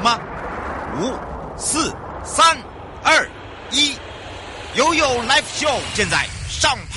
吗？5、4、3、2、1，悠悠 Live Show 现在上拍。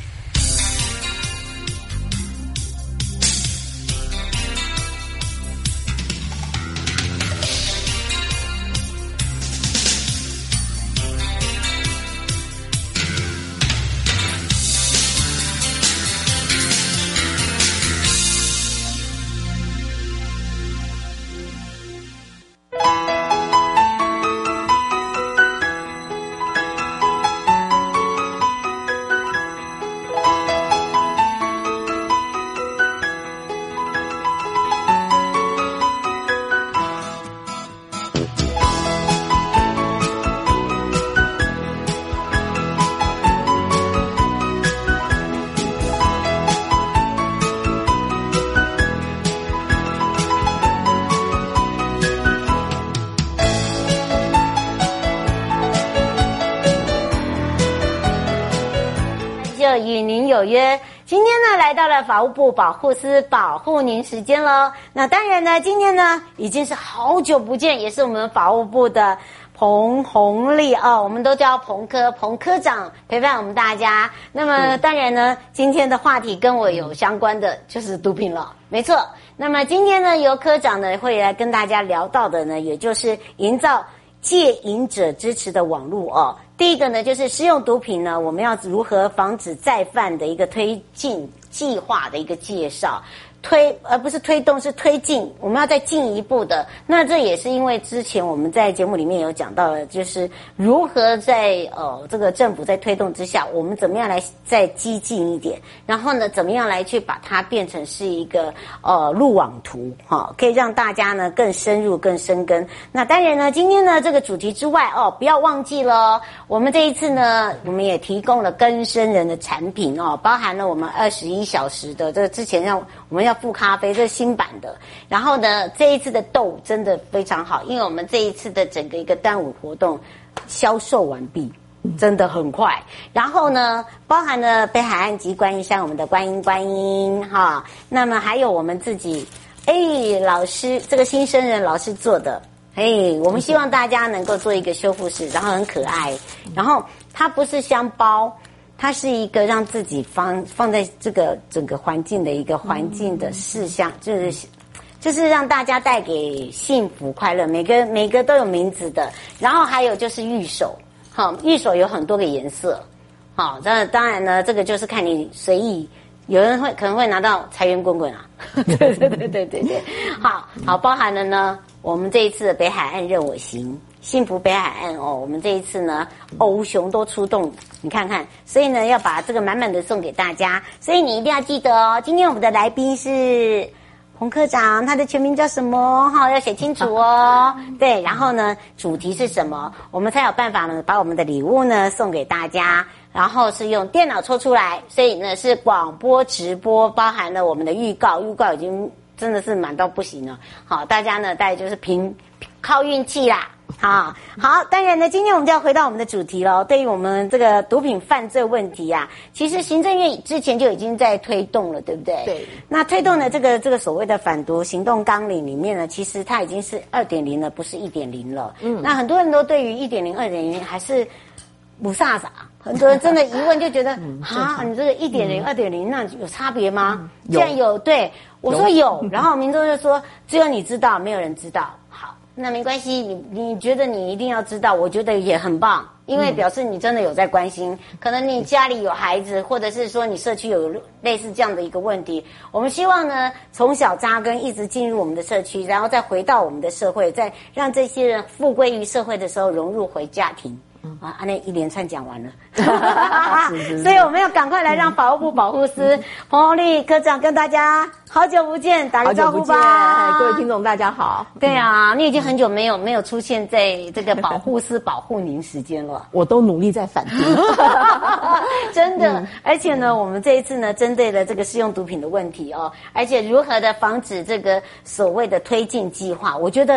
与您有约，今天呢来到了法务部保护司保护您时间咯。那当然呢，今天呢已经是好久不见，也是我们法务部的彭弘立我们都叫彭科长陪伴我们大家。那么当然呢，今天的话题跟我有相关的就是毒品了，没错。那么今天呢，由科长呢会来跟大家聊到的呢，也就是营造戒瘾者支持的网络第一个呢，就是使用毒品呢，我们要如何防止再犯的一个推进计划的一个介绍。而不是推动，是推进，我们要再进一步的。那这也是因为之前我们在节目里面有讲到的，就是如何在这个政府在推动之下，我们怎么样来再激进一点，然后呢怎么样来去把它变成是一个路网图可以让大家呢更深入更深耕。那当然呢，今天呢这个主题之外不要忘记了，我们这一次呢我们也提供了更生人的产品包含了我们21小时的这个之前我们要附咖啡，这是新版的。然后呢，这一次的豆真的非常好，因为我们这一次的整个一个端午活动销售完毕，真的很快。然后呢，包含了北海岸及观音山我们的观音那么还有我们自己老师这个新生人老师做的我们希望大家能够做一个修复式，然后很可爱，然后它不是香包。它是一个让自己放在这个整个环境的一个环境的事项，就是让大家带给幸福快乐，每个都有名字的。然后还有就是玉手，玉手有很多个颜色，当然呢，这个就是看你随意。有人可能会拿到财源滚滚对，好，包含了呢，我们这一次的北海岸任我行。幸福北海岸我们这一次呢，欧熊都出动，你看看，所以呢要把这个满满的送给大家，所以你一定要记得今天我们的来宾是彭科长，他的全名叫什么要写清楚对，然后呢主题是什么，我们才有办法呢把我们的礼物呢送给大家，然后是用电脑抽出来，所以呢是广播直播，包含了我们的预告已经真的是满到不行了。好，大家呢大概就是靠运气啦。好，当然呢，今天我们就要回到我们的主题了。对于我们这个毒品犯罪问题其实行政院之前就已经在推动了，对不对？对。那推动的这个所谓的反毒行动纲领里面呢，其实它已经是 2.0 了，不是 1.0 了。那很多人都对于 1.0 2.0 还是不飒飒，很多人真的疑问就觉得你这个 1.0 2.0 那有差别吗？既然有，对，我说有，然后民众就说只有你知道，没有人知道。好，那没关系，你觉得你一定要知道，我觉得也很棒，因为表示你真的有在关心，可能你家里有孩子，或者是说你社区有类似这样的一个问题。我们希望呢，从小扎根，一直进入我们的社区，然后再回到我们的社会，再让这些人复归于社会的时候，融入回家庭。那一连串讲完了所以我们要赶快来让法务部保护司彭弘立科长跟大家好久不见，打个招呼吧。 各位听众大家好。 对你已经很久没有出现在这个保护司保护您时间了。 我都努力在反毒真的而且呢，我们这一次呢，针对了这个适用毒品的问题而且如何的防止这个所谓的推进计划，我觉得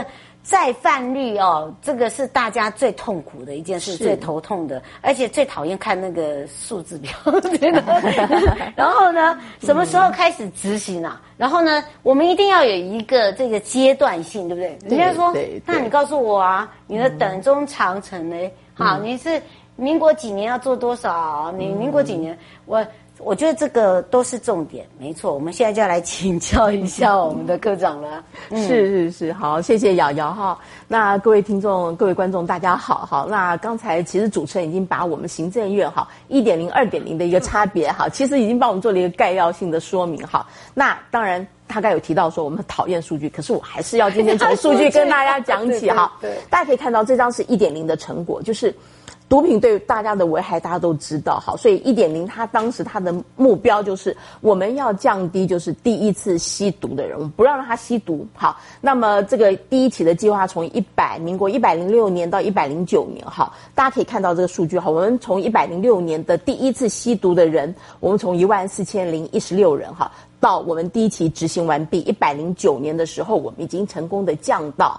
再犯率哦，这个是大家最痛苦的一件事，最头痛的，而且最讨厌看那个数字表。然后呢，什么时候开始执行啊？然后呢，我们一定要有一个这个阶段性，对不对？人家说，那你告诉我啊，你的等中长程呢？好，你是民国几年要做多少？你民国几年？我觉得这个都是重点，没错。我们现在就要来请教一下我们的科长了。 是，好，谢谢瑶瑶哈。那各位听众、各位观众，大家好。那刚才其实主持人已经把我们行政院哈 1.0、2.0 的一个差别哈，其实已经帮我们做了一个概要性的说明哈。那当然，大概有提到说我们讨厌数据，可是我还是要今天从数据跟大家讲起哈。对，大家可以看到这张是1.0的成果，就是毒品对大家的危害大家都知道，好，所以1.0它当时它的目标就是我们要降低就是第一次吸毒的人，我们不让他吸毒。好，那么这个第一期的计划从民国106年到109年，好，大家可以看到这个数据，好，我们从106年的第一次吸毒的人，我们从14016人，哈，到我们第一期执行完毕109年的时候，我们已经成功的降到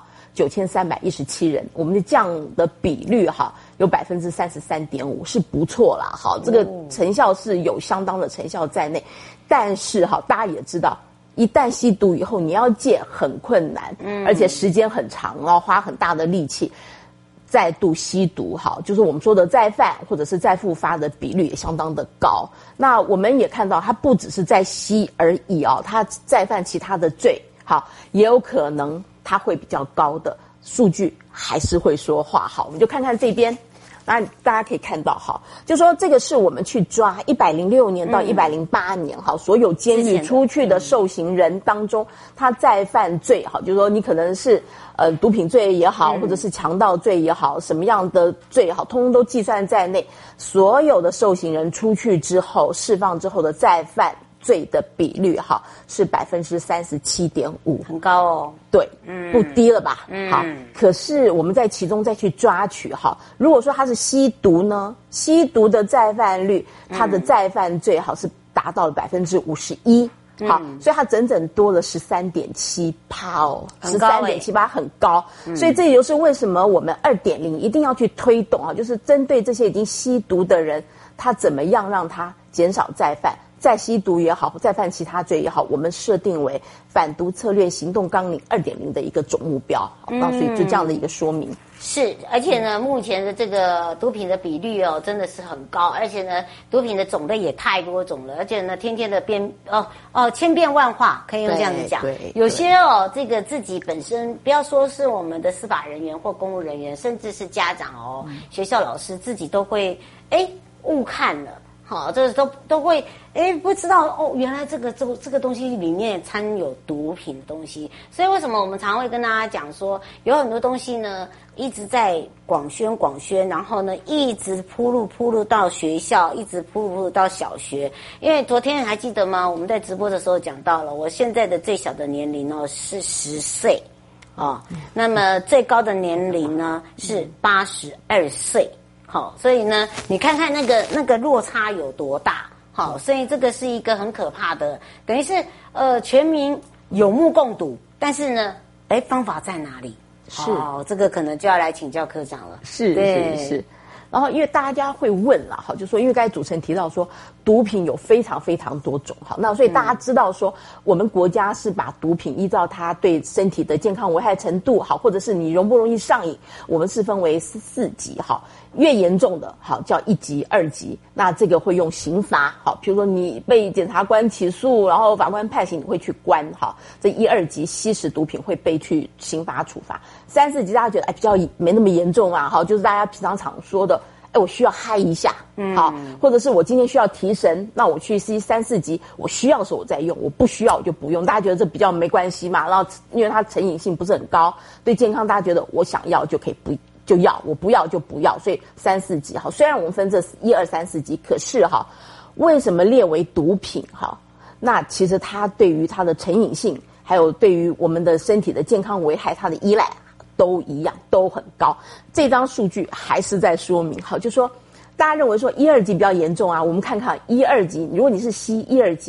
9317人，我们的降的比率哈有33.5%，是不错啦。好，这个成效是有相当的成效在内，但是哈，大家也知道，一旦吸毒以后，你要戒很困难，而且时间很长哦，花很大的力气。再度吸毒，好，就是我们说的再犯或者是再复发的比率也相当的高。那我们也看到，它不只是在吸而已哦，它再犯其他的罪，好，也有可能它会比较高的数据还是会说话。好，我们就看看这边，那大家可以看到，好，就说这个是我们去抓106年到108年，好，所有监狱出去的受刑人当中，他再犯罪，好，就是说你可能是毒品罪也好，或者是强盗罪也好，什么样的罪也好，通通都计算在内。所有的受刑人出去之后释放之后的再犯罪的比率，哈，是37.5%， 很高哦。 对，不低了吧？好，可是我们在其中再去抓取，哈，如果说他是吸毒呢，吸毒的再犯率，他的再犯罪好是达到了51%。好，所以它整整多了13.7%哦，13.78%很高，所以这也就是为什么我们2.0一定要去推动啊，就是针对这些已经吸毒的人，他怎么样让他减少再犯，再吸毒也好，再犯其他罪也好，我们设定为反毒策略行动纲领2.0的一个总目标，好，所以就这样的一个说明。 是，而且呢，目前的这个毒品的比率哦，真的是很高，而且呢，毒品的种类也太多种了，而且呢，天天的千变万化，可以用这样子讲。有些哦，这个自己本身，不要说是我们的司法人员或公务人员，甚至是家长哦，学校老师自己都会误看了。好，这都会不知道哦，原来这个东西里面掺有毒品的东西，所以为什么我们常会跟大家讲说，有很多东西呢一直在广宣，然后呢一直铺路到学校，一直铺路到小学。因为昨天还记得吗？我们在直播的时候讲到了，我现在的最小的年龄哦是10岁哦，那么最高的年龄呢是82岁。好，所以呢，你看看那个落差有多大？好，所以这个是一个很可怕的，等于是全民有目共睹，但是呢，方法在哪里？ 是， 这个可能就要来请教科长了。 是。然后因为大家会问啦，好，就说因为刚才主持人提到说毒品有非常非常多种，好，那所以大家知道说我们国家是把毒品依照它对身体的健康危害程度，好，或者是你容不容易上瘾，我们是分为4级，好，越严重的好叫1级、2级，那这个会用刑罚，好，比如说你被检察官起诉，然后法官判刑，你会去关，好，这1、2级吸食毒品会被去刑罚处罚。3、4级大家觉得比较没那么严重啊，好，就是大家平常说的。我需要嗨一下，好，或者是我今天需要提神，那我去吸3、4级，我需要的时候我再用，我不需要我就不用。大家觉得这比较没关系嘛？然后因为它成瘾性不是很高，对健康大家觉得我想要就可以就要，我不要就不要。所以3、4级好，虽然我们分这1、2、3、4级，可是为什么列为毒品？那其实它对于它的成瘾性，还有对于我们的身体的健康危害，它的依赖。都一样，都很高。这张数据还是在说明，好，就说大家认为说1、2级比较严重啊，我们看看1、2级，如果你是吸1、2级，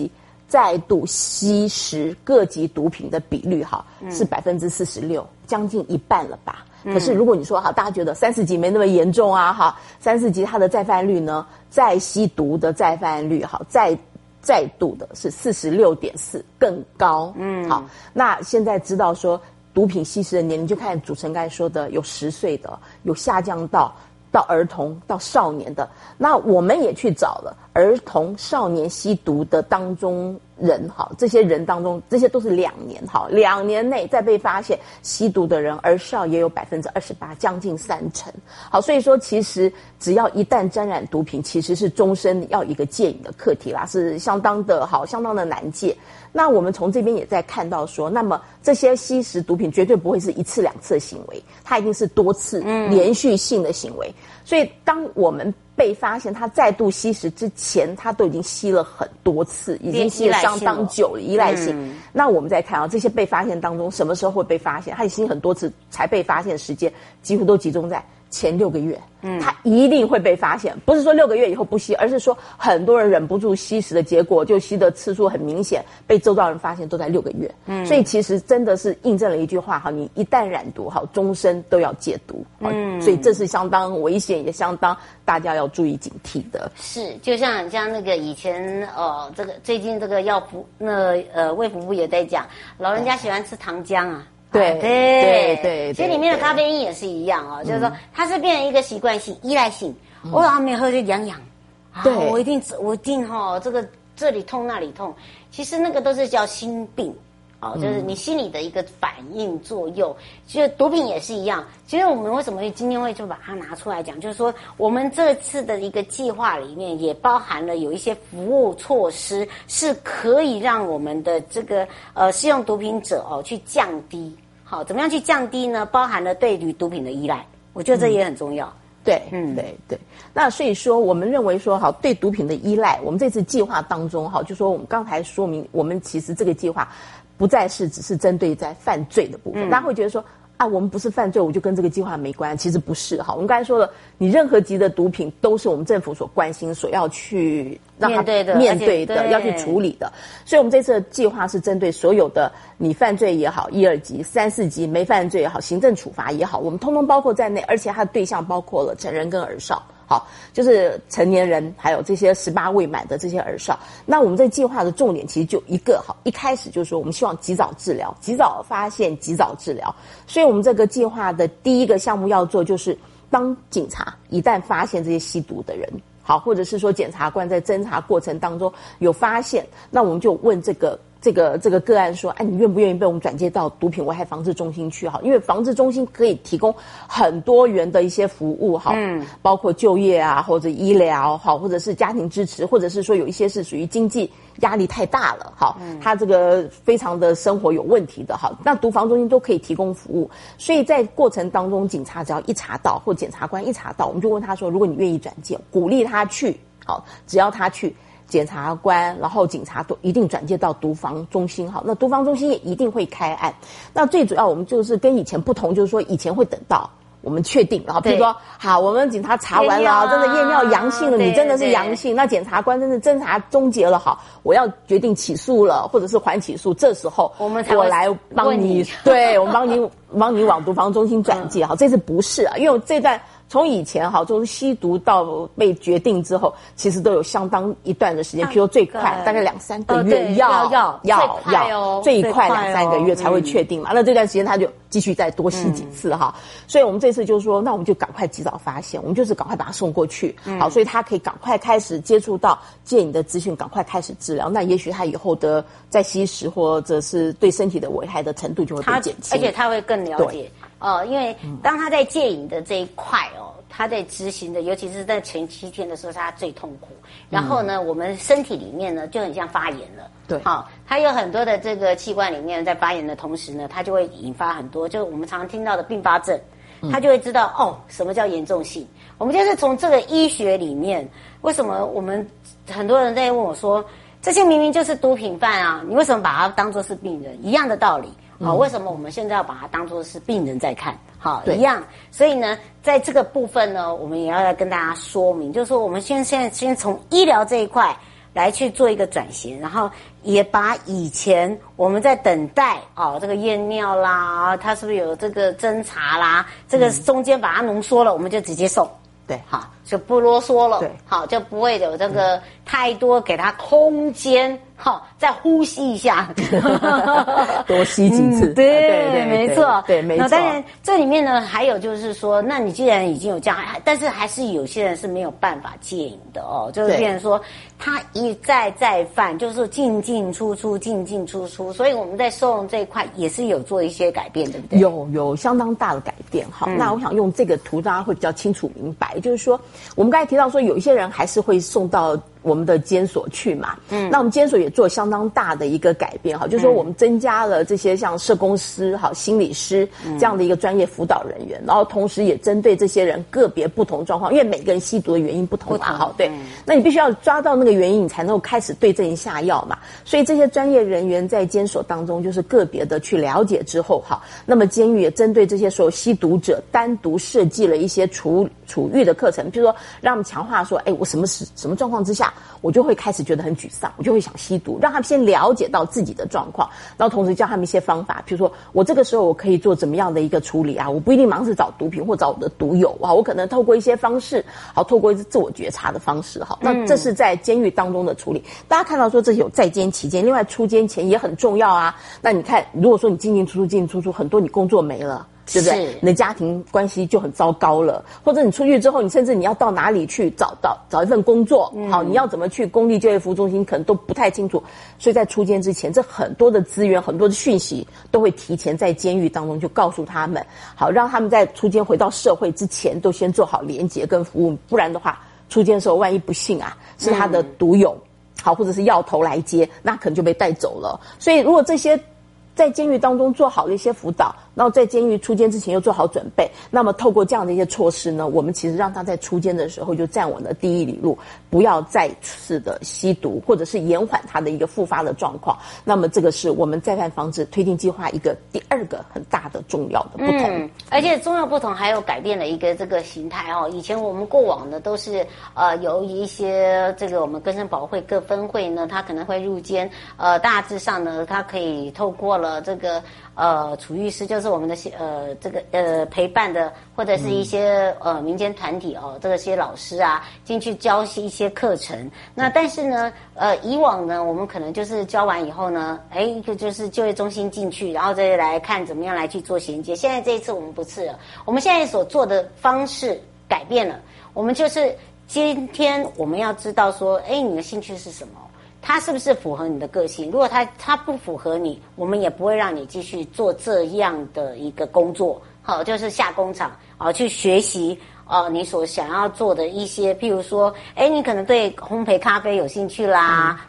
再度吸食各级毒品的比率是46%，将近一半了吧。可是如果你说大家觉得3、4级没那么严重啊3、4级它的再犯率呢，再吸毒的再犯率再度的是46.4%，更高。好，那现在知道说毒品吸食的年龄，就看主持人刚才说的，有10岁的，有下降到儿童到少年的。那我们也去找了儿童少年吸毒的当中人这些人当中，这些都是2年2年内再被发现吸毒的人，儿少也有28%，将近30%。好，所以说其实只要一旦沾染毒品，其实是终身要一个戒瘾的课题啦，是相当的难戒。那我们从这边也在看到说，那么这些吸食毒品绝对不会是1次2次的行为，它一定是多次连续性的行为。所以当我们被发现他再度吸食之前，他都已经吸了很多次，已经吸了相当久了，依赖性。那我们再看这些被发现当中，什么时候会被发现？他已经很多次才被发现的时间，几乎都集中在前6个月。他一定会被发现，不是说6个月以后不吸，而是说很多人忍不住吸食的结果，就吸的次数很明显，被周遭人发现都在6个月。所以其实真的是印证了一句话你一旦染毒终身都要戒毒。所以这是相当危险，也相当大家要注意警惕的。 是，就像那个以前这个最近这个卫福部也在讲，老人家喜欢吃糖浆啊。对，其实里面的咖啡因也是一样就是说它是变成一个习惯性、依赖性。我早上没有喝就痒，对，我一定这里痛那里痛，其实那个都是叫心病。就是你心里的一个反应作用，就是毒品也是一样。其实我们为什么今天会就把它拿出来讲，就是说我们这次的一个计划里面也包含了有一些服务措施，是可以让我们的这个使用毒品者去降低。好，怎么样去降低呢？包含了对于毒品的依赖，我觉得这也很重要。 对，对。那所以说，我们认为说，对毒品的依赖，我们这次计划当中，就说我们刚才说明，我们其实这个计划不再是只是针对在犯罪的部分。大家会觉得说我们不是犯罪，我就跟这个计划没关。其实不是我们刚才说了，你任何级的毒品都是我们政府所关心、所要去让它面对的，要去处理的。所以我们这次的计划是针对所有的你犯罪也好，1、2级、3、4级没犯罪也好，行政处罚也好，我们通通包括在内，而且它的对象包括了成人跟儿少。好，就是成年人，还有这些18未满的这些儿少。那我们这计划的重点其实就一个一开始就是说，我们希望及早治疗、及早发现、及早治疗。所以我们这个计划的第一个项目要做，就是当警察一旦发现这些吸毒的人，好，或者是说检察官在侦查过程当中有发现，那我们就问这个个案说，你愿不愿意被我们转接到毒品危害防治中心去？因为防治中心可以提供很多元的一些服务，包括就业或者医疗，或者是家庭支持，或者是说有一些是属于经济压力太大了，他这个非常的生活有问题的，那毒防中心都可以提供服务。所以在过程当中，警察只要一查到，或检察官一查到，我们就问他说，如果你愿意转介，鼓励他去，只要他去，检察官然后警察都一定转介到毒防中心。那毒防中心也一定会开案。那最主要我们就是跟以前不同，就是说以前会等到我们确定，比如说好，我们警察查完了，真的验尿阳性了，你真的是阳性，那检察官真的侦查终结了，好，我要决定起诉了，或者是缓起诉，这时候我来帮你，对，我们帮你往毒防中心转介。好，这次不是因为这段从以前就是吸毒到被决定之后，其实都有相当一段的时间，譬如说最快大概2、3个月，要最快2、3个月才会确定嘛。那这段时间他就继续再多吸几次所以我们这次就是说，那我们就赶快及早发现，我们就是赶快把他送过去，好，所以他可以赶快开始接触到戒瘾的资讯，赶快开始治疗。那也许他以后的再吸食或者是对身体的危害的程度就会被减轻， 而且他会更了解。因为当他在戒瘾的这一块他在执行的，尤其是在前7天的时候，是他最痛苦。然后呢，我们身体里面呢就很像发炎了。 对， 它有很多的这个器官里面在发炎的同时呢，它就会引发很多，就是我们常常听到的并发症。他就会知道什么叫严重性。我们就是从这个医学里面，为什么我们很多人在问我说，这些明明就是毒品犯啊，你为什么把他当作是病人？一样的道理。为什么我们现在要把它当作是病人在看？一样。所以呢，在这个部分呢，我们也要来跟大家说明，就是说我们先从医疗这一块， 来去做一个转型，然后也把以前我们在等待这个验尿啦，它是不是有这个侦查啦，这个中间把它浓缩了，我们就直接送。 对， 好，就不啰嗦了。 对， 好，就不会有这个太多给他空间。好，再呼吸一下， 多吸几次。 对，没错， 对，没错。 那当然，这里面呢，还有就是说，那你既然已经有这样，但是还是有些人是没有办法戒瘾的哦，就是变成说他一再犯，就是进进出出，进进出出。所以我们在收容这一块也是有做一些改变，对不对？ 有相当大的改变。好，那我想用这个图，大家会比较清楚明白，就是说，我们刚才提到说，有一些人还是会送到我们的监所去嘛，那我们监所也做相当大的一个改变哈，就是说我们增加了这些像社工师、心理师这样的一个专业辅导人员，然后同时也针对这些人个别不同状况，因为每个人吸毒的原因不同嘛，好，对，那你必须要抓到那个原因，你才能够开始对症下药嘛。所以这些专业人员在监所当中，就是个别的去了解之后，好，那么监狱也针对这些所有吸毒者单独设计了一些处遇的课程，比如说让他们强化说，我什么状况之下我就会开始觉得很沮丧，我就会想吸毒，让他们先了解到自己的状况，然后同时教他们一些方法，比如说我这个时候我可以做怎么样的一个处理啊，我不一定马上是找毒品或找我的毒友啊，我可能透过一些方式，好，透过自我觉察的方式，好，那这是在监狱当中的处理。大家看到说这有在监期间，另外出监前也很重要啊。那你看，如果说你进进出出，很多你工作没了，对不对？你的家庭关系就很糟糕了，或者你出去之后，你甚至你要到哪里去找一份工作，好，你要怎么去公立就业服务中心，可能都不太清楚。所以在出监之前，这很多的资源、很多的讯息都会提前在监狱当中就告诉他们，好，让他们在出监回到社会之前都先做好连结跟服务，不然的话，出监的时候万一不幸啊，是他的毒友，好，或者是药头来接，那可能就被带走了。所以如果这些在监狱当中做好的一些辅导，然后在监狱出监之前又做好准备，那么透过这样的一些措施呢，我们其实让他在出监的时候就站稳了第一里路，不要再次的吸毒，或者是延缓他的一个复发的状况。那么这个是我们再犯防治推进计划一个第二个很大的重要的不同。 而且重要不同还有改变了一个这个形态哦。以前我们过往的都是有一些这个我们更生保会各分会呢，他可能会入监，大致上呢，他可以透过了这个处遇师，就是我们的这个陪伴的，或者是一些民间团体哦，这些老师啊进去教一些课程。那但是呢，以往呢，我们可能就是教完以后呢，一个就是就业中心进去，然后再来看怎么样来去做衔接。现在这一次我们不是了，我们现在所做的方式改变了，我们就是今天我们要知道说，你的兴趣是什么？它是不是符合你的个性？如果它不符合你，我们也不会让你继续做这样的一个工作。好，就是下工厂去学习你所想要做的一些，譬如说，你可能对烘焙咖啡有兴趣啦，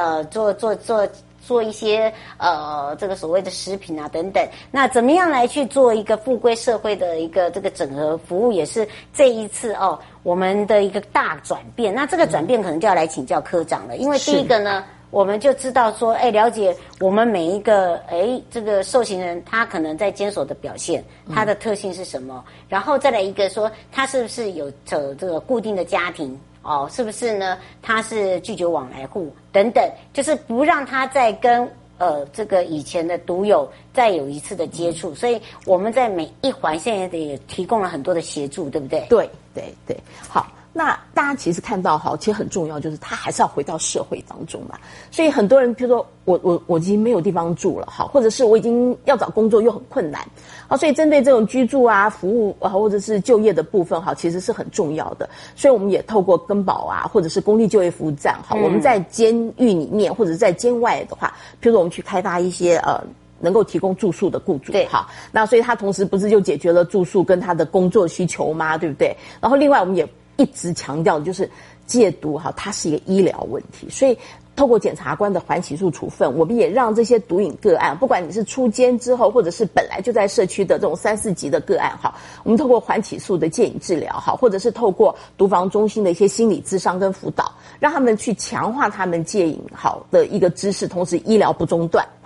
做一些这个所谓的食品啊等等，那怎么样来去做一个复归社会的一个这个整合服务，也是这一次我们的一个大转变。那这个转变可能就要来请教科长了，因为第一个呢，我们就知道说，了解我们每一个这个受刑人他可能在监所的表现，他的特性是什么，然后再来一个说他是不是有这个固定的家庭。是不是呢？他是拒绝往来户等等，就是不让他再跟这个以前的毒友再有一次的接触，所以我们在每一环现在也提供了很多的协助，对不对？ 对，好。那大家其实看到其实很重要，就是他还是要回到社会当中嘛。所以很多人，比如说我已经没有地方住了，或者是我已经要找工作又很困难，所以针对这种居住啊、服务或者是就业的部分，其实是很重要的。所以我们也透过更保啊，或者是公立就业服务站，我们在监狱里面或者在监外的话，比如说我们去开发一些能够提供住宿的雇主， 对， 好，那所以他同时不是就解决了住宿跟他的工作需求吗？对不对？然后另外我们也一直强调的就是戒毒它是一个医疗问题，所以透过检察官的缓起诉处分，我们也让这些毒瘾个案，不管你是出监之后，或者是本来就在社区的这种3、4级的个案，我们透过缓起诉的戒瘾治疗，或者是透过毒防中心的一些心理咨商跟辅导，让他们去强化他们戒瘾的一个知识，同时医疗不中断，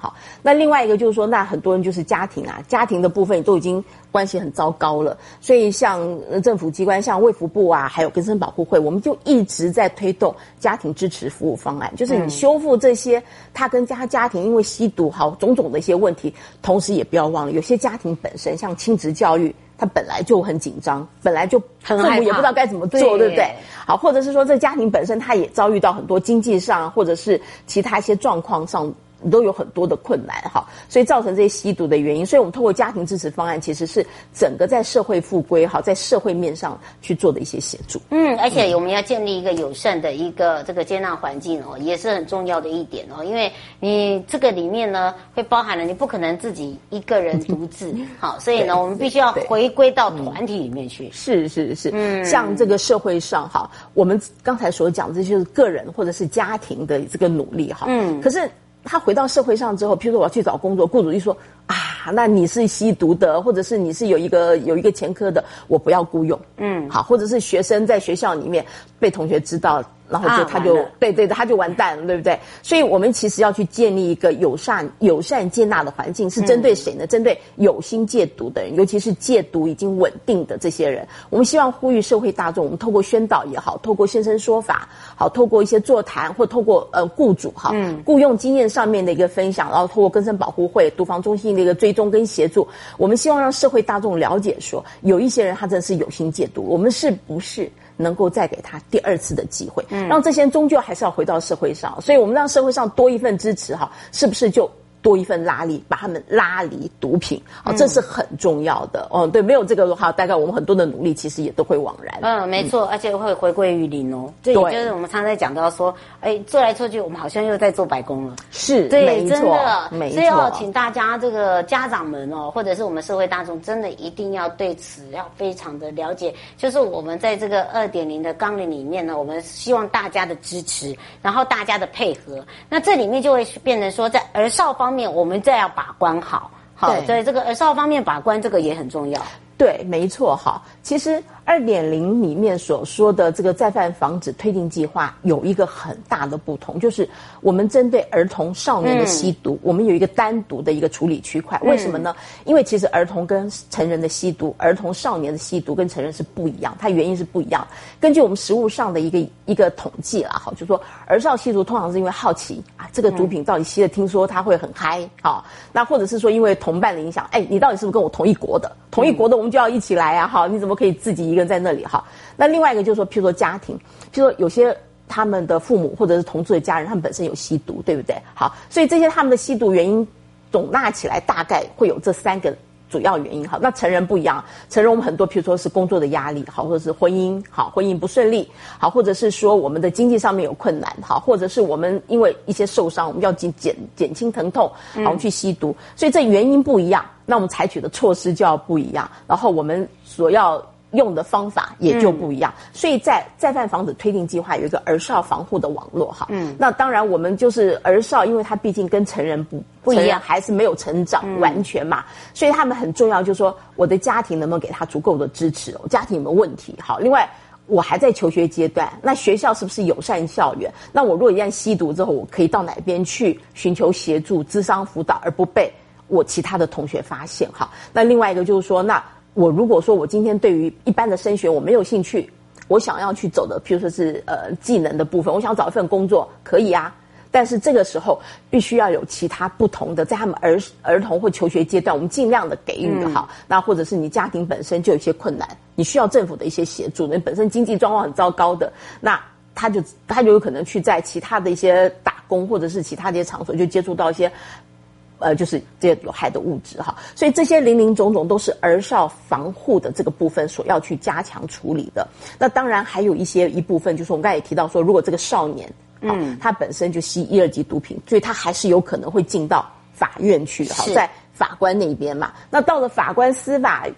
好，那另外一个就是说，那很多人就是家庭的部分都已经关系很糟糕了，所以像政府机关，像卫福部还有更生保护会，我们就一直在推动家庭支持服务方案，就是你修复这些他跟家庭因为吸毒种种的一些问题，同时也不要忘了，有些家庭本身像亲职教育，他本来就很紧张，本来就父母也不知道该怎么做，对不对？好，或者是说这家庭本身他也遭遇到很多经济上或者是其他一些状况上都有很多的困难哈，所以造成这些吸毒的原因。所以我们透过家庭支持方案，其实是整个在社会复归在社会面上去做的一些协助。 而且我们要建立一个友善的一个这个接纳环境也是很重要的一点因为你这个里面呢会包含了你不可能自己一个人独自好，所以呢我们必须要回归到团体里面去。 是，像这个社会上我们刚才所讲的就是个人或者是家庭的这个努力可是他回到社会上之后，譬如说我要去找工作，雇主一说那你是吸毒的，或者是你是有一个前科的，我不要雇佣。好，或者是学生在学校里面被同学知道，然后他就他就完蛋了，对不对？所以我们其实要去建立一个友善接纳的环境，是针对谁呢？针对有心戒毒的人，尤其是戒毒已经稳定的这些人。我们希望呼吁社会大众，我们透过宣导也好，透过现身说法，好，透过一些座谈，或透过雇主雇用经验上面的一个分享，然后透过更生保护会、毒防中心的一个追踪跟协助，我们希望让社会大众了解说，有一些人他真的是有心戒毒，我们是不是能够再给他第二次的机会，让这些人终究还是要回到社会上，所以我们让社会上多一份支持是不是就多一份拉力，把他们拉离毒品这是很重要的对，没有这个的话，大概我们很多的努力其实也都会枉然。 没错，而且会回归于零这也就是我们常常在讲到说，做来做去，我们好像又在做白工了。 是， 对，真的， 没错。 所以请大家这个家长们或者是我们社会大众，真的一定要对此要非常的了解。就是我们在这个2.0的纲领里面呢，我们希望大家的支持，然后大家的配合。那这里面就会变成说，在儿少方面，我们再要把关好，所以这个儿少方面把关，这个也很重要。 对，没错其实2.0里面所说的这个再犯防止推进计划有一个很大的不同，就是我们针对儿童少年的吸毒，我们有一个单独的一个处理区块。为什么呢？因为其实儿童跟成人的吸毒，儿童少年的吸毒跟成人是不一样，它原因是不一样。根据我们实务上的一个统计啦，就是说儿少吸毒通常是因为好奇这个毒品到底吸了，听说他会很嗨那或者是说因为同伴的影响，你到底是不是跟我同一国的？同一国的我们就要一起来你怎么可以自己一个人在那里那另外一个就是说，譬如说家庭，譬如说有些他们的父母或者是同住的家人，他们本身有吸毒，对不对？所以这些他们的吸毒原因总纳起来大概会有这3个主要原因那成人不一样，成人我们很多譬如说是工作的压力或者是婚姻不顺利或者是说我们的经济上面有困难或者是我们因为一些受伤，我们要减轻疼痛我们去吸毒，所以这原因不一样，那我们采取的措施就要不一样，然后我们所要用的方法也就不一样，所以在再犯防止推进计划有一个儿少防护的网络那当然我们就是儿少，因为他毕竟跟成人不一样，还是没有成长完全嘛，所以他们很重要，就是说我的家庭能不能给他足够的支持家庭有没有问题另外我还在求学阶段，那学校是不是友善校园？那我如果一旦吸毒之后，我可以到哪边去寻求协助、諮商辅导，而不被我其他的同学发现那另外一个就是说，那我如果说我今天对于一般的升学我没有兴趣，我想要去走的譬如说是技能的部分，我想找一份工作可以但是这个时候必须要有其他不同的，在他们儿童或求学阶段，我们尽量的给予那或者是你家庭本身就有一些困难，你需要政府的一些协助，你本身经济状况很糟糕的，那他就有可能去在其他的一些打工或者是其他的一些场所就接触到一些就是这些有害的物质所以这些林林总总都是儿少防护的这个部分所要去加强处理的。那当然还有一部分就是我们刚才也提到说，如果这个少年他本身就吸1、2级毒品，所以他还是有可能会进到法院去在法官那边嘛。那到了法官司法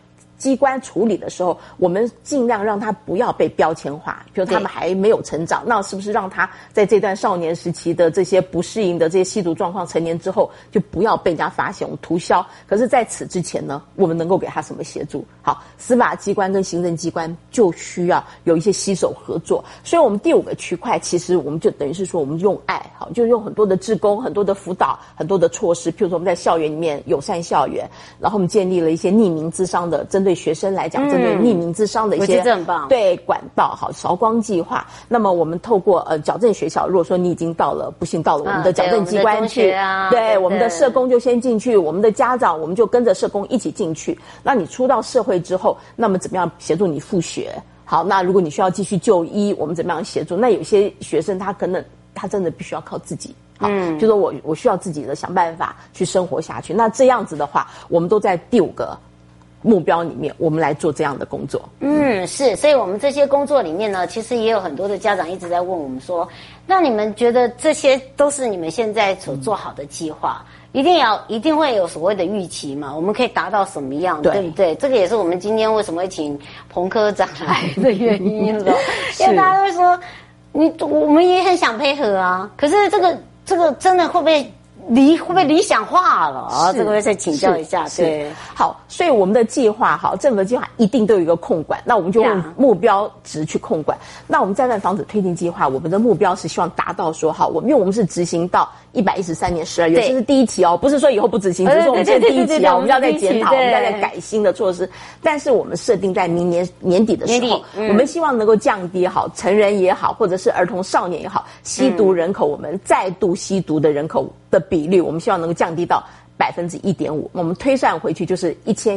机关处理的时候，我们尽量让他不要被标签化，比如他们还没有成长，那是不是让他在这段少年时期的这些不适应的这些吸毒状况，成年之后就不要被人家发现，我们涂销。可是在此之前呢，我们能够给他什么协助？好，司法机关跟行政机关就需要有一些携手合作。所以我们第5个区块，其实我们就等于是说，我们用爱，好，就用很多的志工、很多的辅导、很多的措施，譬如说我们在校园里面友善校园，然后我们建立了一些匿名咨商的，针对学生来讲，针对匿名咨商的一些对管道，好，韶光计划。那么我们透过矫正学校，如果说你已经不幸到了我们的矫正机关去，对，我们的社工就先进去，我们的家长我们就跟着社工一起进去。那你出到社会之后，那么怎么样协助你复学？好，那如果你需要继续就医，我们怎么样协助？那有些学生他真的必须要靠自己。好，就说我需要自己的想办法去生活下去。那这样子的话，我们都在第5个目标里面，我们来做这样的工作。 是，所以我们这些工作里面呢，其实也有很多的家长一直在问我们说，那你们觉得这些都是你们现在所做好的计划？一定会有所谓的预期嘛？我们可以达到什么样，对不对？这个也是我们今天为什么会请彭科长来的原因了。因为大家都会说，我们也很想配合啊，可是这个真的会不会理想化了啊？这个会再请教一下。对， 好，所以我们的计划，好，政府的计划一定都有一个控管，那我们就用目标值去控管。那我们再犯防止推进计划，我们的目标是希望达到说，好，因为我们是执行到113年12月，这是第1期哦，不是说以后不执行，只是说我们现在第1期啊，我们要再检讨，我们要再改新的措施。但是我们设定在明年年底的时候，我们希望能够降低好成人也好，或者是儿童少年也好，吸毒人口，我们再度吸毒的人口的比率，我们希望能够降低到1.5%。我们推算回去就是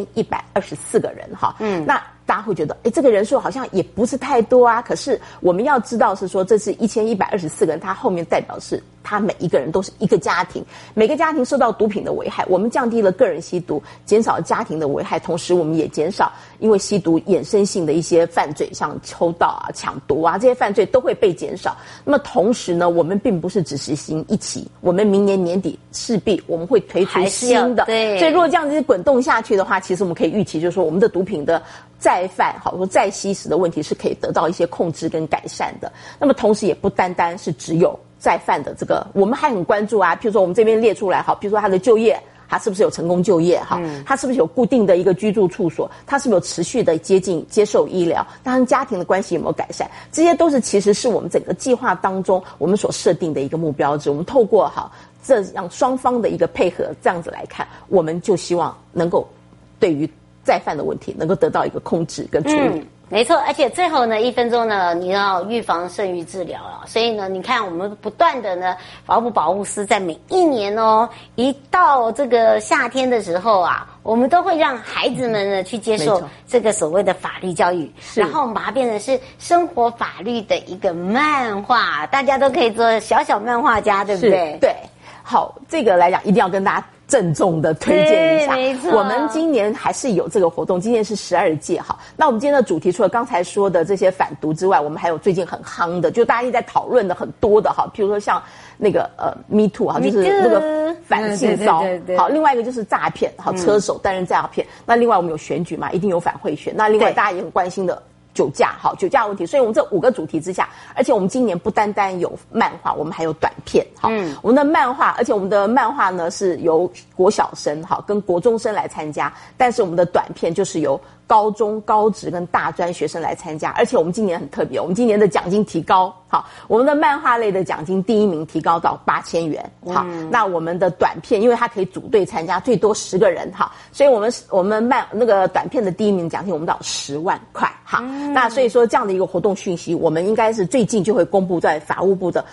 1124个人哈。那大家会觉得，这个人数好像也不是太多啊。可是我们要知道是说，这是1124个人，他后面代表是他每一个人都是一个家庭，每个家庭受到毒品的危害，我们降低了个人吸毒，减少家庭的危害，同时我们也减少因为吸毒衍生性的一些犯罪，像偷盗啊、抢夺啊这些犯罪都会被减少。那么同时呢，我们并不是只实行1期，我们明年年底势必我们会推出新的。对，所以如果这样子滚动下去的话，其实我们可以预期，就是说我们的毒品的再犯，好说再吸食的问题是可以得到一些控制跟改善的。那么同时也不单单是只有再犯的这个，我们还很关注啊，譬如说我们这边列出来，好，譬如说他的就业，他是不是有成功就业，哈，他是不是有固定的一个居住处所，他是不是有持续的接受医疗，他跟家庭的关系有没有改善，这些都是其实是我们整个计划当中我们所设定的一个目标值。我们透过好这样双方的一个配合，这样子来看，我们就希望能够对于再犯的问题能够得到一个控制跟处理。 没错，而且最后呢，1分钟呢，你要预防胜于治疗了。所以呢，你看我们不断的呢，法务部保护司在每一年哦，一到这个夏天的时候啊，我们都会让孩子们呢去接受这个所谓的法律教育，然后我们把它变成是生活法律的一个漫画，大家都可以做小小漫画家，对不对？ 对，好，这个来讲一定要跟大家郑重的推荐一下， 没错， 我们今年还是有这个活动，今年是12届哈。那我们今天的主题除了刚才说的这些反毒之外，我们还有最近很夯的，就大家一直在讨论的很多的哈，譬如说像那个Me Too 哈，就是那个反性骚扰，好，另外一个就是诈骗，好，车手担任诈骗。那另外我们有选举嘛，一定有反贿选。那另外大家也很关心的酒驾，好，酒驾问题，所以我们这5个主题之下，而且我们今年不单单有漫画，我们还有短片，好，我们的漫画，而且我们的漫画呢是由国小生，好，跟国中生来参加，但是我们的短片就是由高中、高职跟大专学生来参加，而且我们今年很特别，我们今年的奖金提高，好，我们的漫画类的奖金第1名提高到8000元，好，那我们的短片，因为它可以组队参加，最多10个人，好，所以我们那个短片的第1名奖金我们到10万块，好，那所以说这样的一个活动讯息，我们应该是最近就会公布在法务部的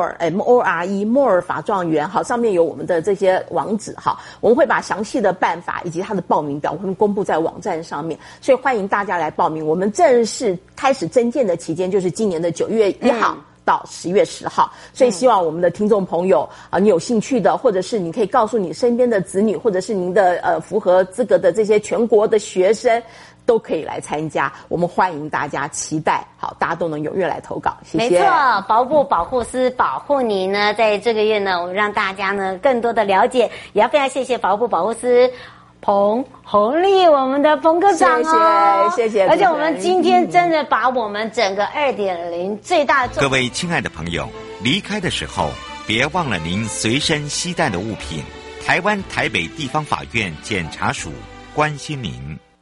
MORE 法状元，好，上面有我们的这些网址，好，我们会把详细的办法以及它的报名表会公布在网站上面。所以欢迎大家来报名。我们正式开始征件的期间就是今年的9月1号到10月10号，所以希望我们的听众朋友啊，你有兴趣的，或者是你可以告诉你身边的子女，或者是您的符合资格的这些全国的学生，都可以来参加。我们欢迎大家，期待好大家都能踊跃来投稿。谢谢。 没错，法务部保护司保护你呢，在这个月呢，我们让大家呢更多的了解，也要非常谢谢法务部保护司彭弘立，我们的彭科长哦， 谢谢。 而且我们今天真的把我们整个2.0最大的各位亲爱的朋友，离开的时候别忘了您随身携带的物品。台湾台北地方法院检察署关心您。